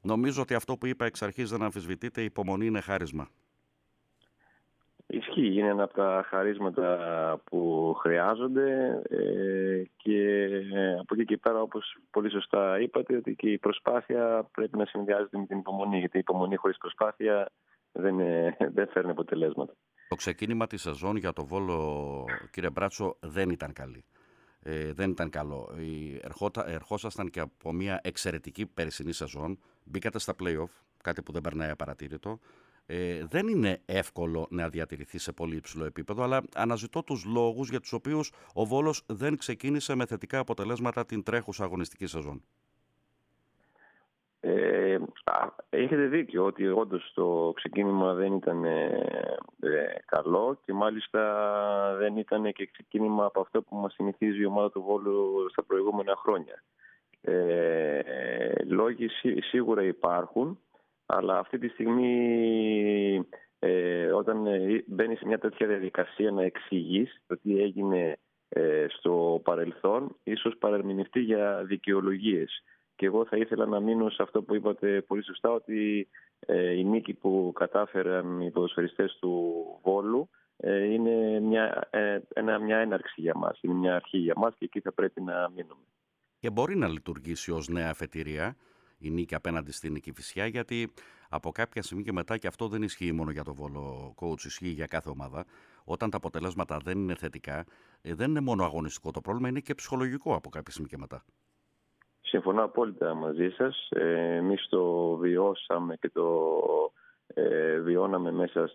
Νομίζω ότι αυτό που είπα εξ αρχής δεν αμφισβητείται, η υπομονή είναι χάρισμα. Ισχύει, είναι ένα από τα χαρίσματα που χρειάζονται και από εκεί και πέρα, όπως πολύ σωστά είπατε, ότι και η προσπάθεια πρέπει να συνδυάζεται με την υπομονή, γιατί η υπομονή χωρίς προσπάθεια δεν φέρνει αποτελέσματα. Το ξεκίνημα της σεζόν για το Βόλο, κύριε Μπράτσο, δεν ήταν καλή. Δεν ήταν καλό. Ερχόσασταν και από μια εξαιρετική περσινή σεζόν. Μπήκατε στα play-off, κάτι που δεν περνάει απαρατήρητο. Δεν είναι εύκολο να διατηρηθεί σε πολύ υψηλό επίπεδο, αλλά αναζητώ τους λόγους για τους οποίους ο Βόλος δεν ξεκίνησε με θετικά αποτελέσματα την τρέχουσα αγωνιστική σεζόν. Έχετε δίκιο ότι όντως το ξεκίνημα δεν ήταν καλό και μάλιστα δεν ήταν και ξεκίνημα από αυτό που μας συνηθίζει η ομάδα του Βόλου στα προηγούμενα χρόνια. Λόγοι σίγουρα υπάρχουν, αλλά αυτή τη στιγμή όταν μπαίνει σε μια τέτοια διαδικασία να εξηγείς το τι έγινε στο παρελθόν, ίσως παρερμηνευτεί για δικαιολογίες. Και εγώ θα ήθελα να μείνω σε αυτό που είπατε πολύ σωστά, ότι η νίκη που κατάφεραν οι ποδοσφαιριστές του Βόλου είναι μια έναρξη για μας, είναι μια αρχή για μας και εκεί θα πρέπει να μείνουμε. Και μπορεί να λειτουργήσει ως νέα αφετηρία η νίκη απέναντι στην Κηφισιά, γιατί από κάποια στιγμή και μετά, και αυτό δεν ισχύει μόνο για το Βόλο coach, ισχύει για κάθε ομάδα, όταν τα αποτελέσματα δεν είναι θετικά, δεν είναι μόνο αγωνιστικό το πρόβλημα, είναι και ψυχολογικό από κάποια στιγμή και μετά. Συμφωνώ απόλυτα μαζί σας. Εμείς το βιώσαμε και το βιώναμε μέσα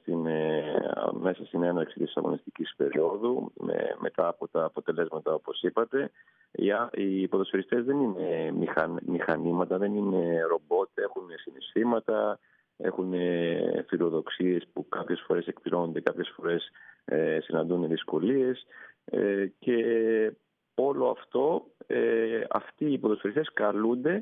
στην έναρξη της αγωνιστικής περίοδου, μετά από τα αποτελέσματα, όπως είπατε. Οι ποδοσφαιριστές δεν είναι μηχανήματα, δεν είναι ρομπότ, έχουν συναισθήματα, έχουν φιλοδοξίες που κάποιες φορές εκπληρώνονται, κάποιες φορές συναντούν δυσκολίες και όλο αυτό, αυτοί οι ποδοσφαιριστές καλούνται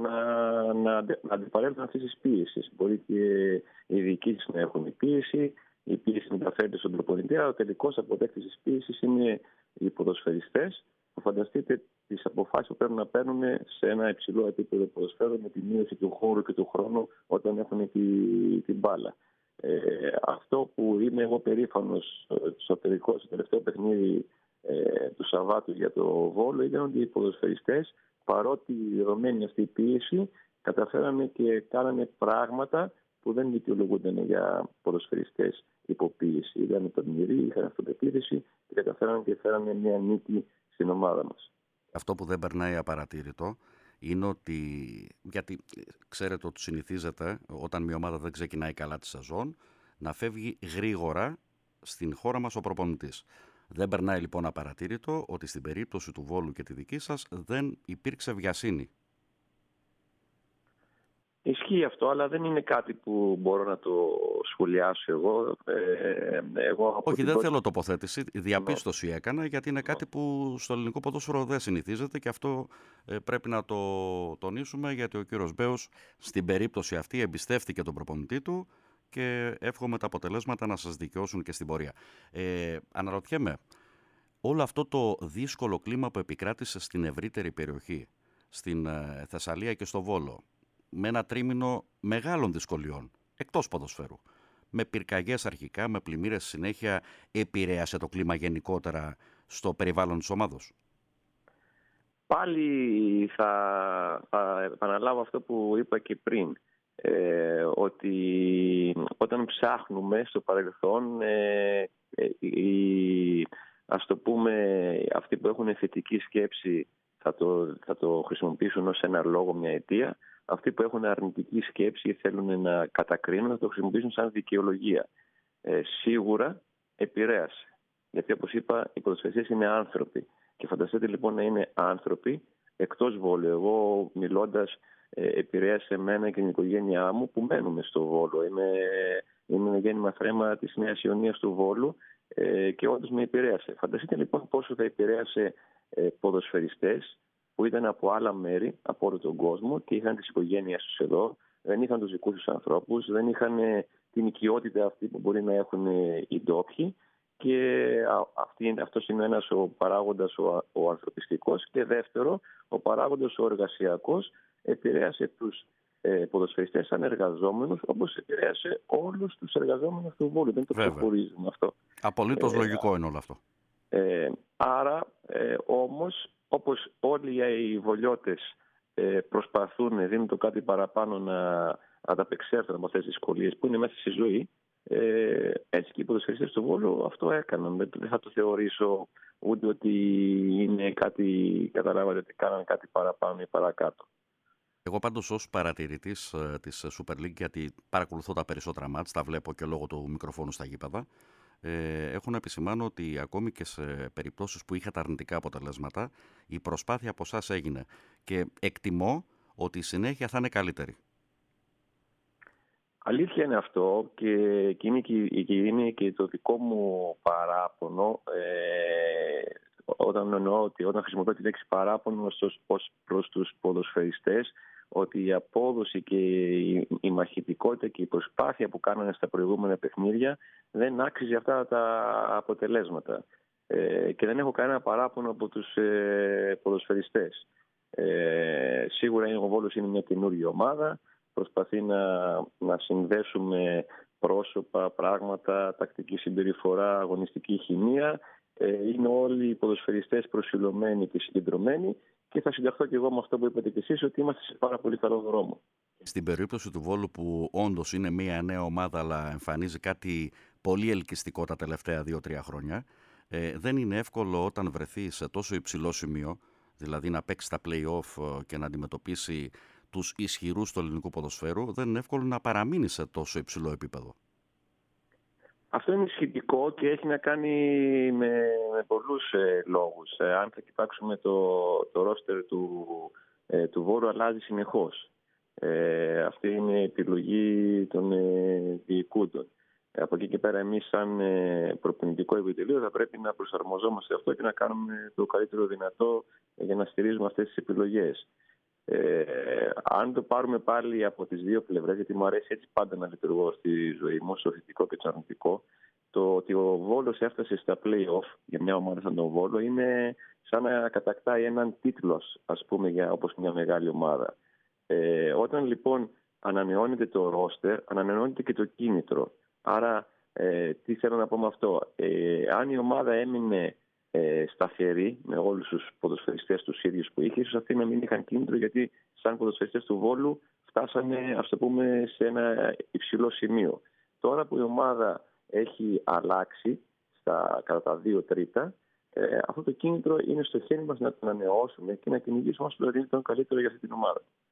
να αντιπαρέλθουν αυτής της πίεσης. Μπορεί και οι διοικήσεις να έχουν πίεση, η πίεση μεταφέρεται στον προπονητή, αλλά ο τελικός αποδέκτης της πίεσης είναι οι ποδοσφαιριστές, που φανταστείτε τις αποφάσεις που πρέπει να παίρνουν σε ένα υψηλό επίπεδο ποδοσφαίρου, με τη μείωση του χώρου και του χρόνου όταν έχουν την μπάλα. Αυτό που είμαι εγώ περήφανος στο τελευταίο παιχνίδι του Σαββάτου για το Βόλο ήταν ότι οι ποδοσφαιριστές, παρότι δεδομένη αυτή η πίεση, καταφέρανε και κάνανε πράγματα που δεν δικαιολογούνταν για ποδοσφαιριστές υποπίεση. Ήταν τολμηροί, είχαν αυτοπεποίθηση και καταφέρανε και φέρανε μια νίκη στην ομάδα μας. Αυτό που δεν περνάει απαρατήρητο είναι ότι, γιατί ξέρετε ότι συνηθίζεται όταν μια ομάδα δεν ξεκινάει καλά τη σεζόν, να φεύγει γρήγορα στην χώρα μας ο προπονητής. Δεν περνάει λοιπόν απαρατήρητο ότι στην περίπτωση του Βόλου και τη δική σας δεν υπήρξε βιασύνη. Ισχύει αυτό, αλλά δεν είναι κάτι που μπορώ να το σχολιάσω εγώ. Όχι, δεν θέλω τοποθέτηση. Η διαπίστωση έκανα, γιατί είναι κάτι που στο ελληνικό ποδόσφαιρο δεν συνηθίζεται και αυτό πρέπει να το τονίσουμε, γιατί ο κύριος Μπέος στην περίπτωση αυτή εμπιστεύτηκε τον προπονητή του και εύχομαι τα αποτελέσματα να σας δικαιώσουν και στην πορεία. Αναρωτιέμαι, όλο αυτό το δύσκολο κλίμα που επικράτησε στην ευρύτερη περιοχή, στην Θεσσαλία και στο Βόλο, με ένα τρίμηνο μεγάλων δυσκολιών, εκτός ποδοσφαίρου, με πυρκαγιές αρχικά, με πλημμύρες συνέχεια, επηρέασε το κλίμα γενικότερα στο περιβάλλον της ομάδος? Πάλι θα επαναλάβω αυτό που είπα και πριν, ότι όταν ψάχνουμε στο παρελθόν, ας το πούμε, αυτοί που έχουν θετική σκέψη θα το χρησιμοποιήσουν ως ένα λόγο, μια αιτία. Αυτοί που έχουν αρνητική σκέψη ή θέλουν να κατακρίνουν θα το χρησιμοποιήσουν σαν δικαιολογία. Σίγουρα επηρέασε. Γιατί, όπως είπα, οι ποδοσφαιριστές είναι άνθρωποι. Και φανταστείτε λοιπόν να είναι άνθρωποι εκτός Βόλου. Εγώ μιλώντας, επηρέασε εμένα και την οικογένειά μου που μένουμε στο Βόλο. Είμαι γέννημα θρέμα της Νέας Ιωνίας του Βόλου και όντως με επηρέασε. Φανταστείτε λοιπόν πόσο θα επηρέασε ποδοσφαιριστές που ήταν από άλλα μέρη, από όλο τον κόσμο και είχαν τις οικογένειες τους εδώ, δεν είχαν τους δικούς τους ανθρώπους, δεν είχαν την οικειότητα αυτή που μπορεί να έχουν οι ντόπιοι, και αυτός είναι ένας ο παράγοντας ο ανθρωπιστικός, και δεύτερο, ο παράγοντας ο εργασιακός επηρέασε τους ποδοσφαιριστές σαν εργαζόμενους, όπως επηρέασε όλους τους εργαζόμενους του Βόλου. Δεν το ξεχωρίζουμε αυτό. Απολύτως λογικό είναι όλο αυτό. Άρα, όμως, όπως όλοι οι βολιώτες προσπαθούν, δίνουν το κάτι παραπάνω να ανταπεξέλθουν από αυτές τις δυσκολίες που είναι μέσα στη ζωή, έτσι και οι ποδοσφαιριστές του Βόλου αυτό έκαναν. Δεν θα το θεωρήσω ούτε ότι είναι κάτι, καταλάβατε, ότι κάναν κάτι παραπάνω ή παρακάτω. Εγώ πάντως ως παρατηρητής της Super League, γιατί παρακολουθώ τα περισσότερα μάτς, τα βλέπω και λόγω του μικροφόνου στα γήπεδα, έχω να επισημάνω ότι ακόμη και σε περιπτώσεις που είχα τα αρνητικά αποτελέσματα, η προσπάθεια από εσάς έγινε και εκτιμώ ότι η συνέχεια θα είναι καλύτερη. Αλήθεια είναι αυτό και είναι και το δικό μου παράπονο, όταν χρησιμοποιώ τη λέξη παράπονο ως προς τους ποδοσφαιριστές, ότι η απόδοση και η μαχητικότητα και η προσπάθεια που κάνανε στα προηγούμενα παιχνίδια δεν άξιζε αυτά τα αποτελέσματα. Και δεν έχω κανένα παράπονο από τους ποδοσφαιριστές. Σίγουρα ο Βόλος είναι μια καινούργια ομάδα, προσπαθεί να συνδέσουμε πρόσωπα, πράγματα, τακτική συμπεριφορά, αγωνιστική χημεία. Είναι όλοι οι ποδοσφαιριστές προσιλωμένοι και συγκεντρωμένοι και θα συνταχθώ και εγώ με αυτό που είπατε και εσείς, ότι είμαστε σε πάρα πολύ καλό δρόμο. Στην περίπτωση του Βόλου, που όντως είναι μια νέα ομάδα αλλά εμφανίζει κάτι πολύ ελκυστικό τα τελευταία 2-3 χρόνια, δεν είναι εύκολο όταν βρεθεί σε τόσο υψηλό σημείο, δηλαδή να παίξει τα play-off και να αντιμετωπίσει τους ισχυρούς του ελληνικού ποδοσφαίρου, δεν είναι εύκολο να παραμείνει σε τόσο υψηλό επίπεδο. Αυτό είναι σχετικό και έχει να κάνει με πολλούς λόγους. Αν θα κοιτάξουμε το ρόστερ του Βόλου, αλλάζει συνεχώς. Αυτή είναι η επιλογή των διοικούντων. Από εκεί και πέρα, εμείς σαν προπονητικό επιτελείο θα πρέπει να προσαρμοζόμαστε σε αυτό και να κάνουμε το καλύτερο δυνατό για να στηρίζουμε αυτές τις επιλογές. Αν το πάρουμε πάλι από τις δύο πλευρές, γιατί μου αρέσει έτσι πάντα να λειτουργώ στη ζωή μου, στο θετικό και το αρνητικό, το ότι ο Βόλος έφτασε στα play-off για μια ομάδα σαν τον Βόλο είναι σαν να κατακτάει έναν τίτλο, ας πούμε, όπως μια μεγάλη ομάδα. Όταν λοιπόν ανανεώνεται το ρόστερ, ανανεώνεται και το κίνητρο. Άρα, τι θέλω να πω με αυτό. Αν η ομάδα έμεινε σταθερή με όλους τους ποδοσφαιριστές τους ίδιους που είχε, ίσως αυτοί να μην είχαν κίνητρο, γιατί σαν ποδοσφαιριστές του Βόλου φτάσανε, ας το πούμε, σε ένα υψηλό σημείο. Τώρα που η ομάδα έχει αλλάξει κατά τα 2 τρίτα, αυτό το κίνητρο είναι στο χέρι μας να το ανανεώσουμε και να κυνηγήσουμε όσο το δυνατόν καλύτερο για αυτή την ομάδα.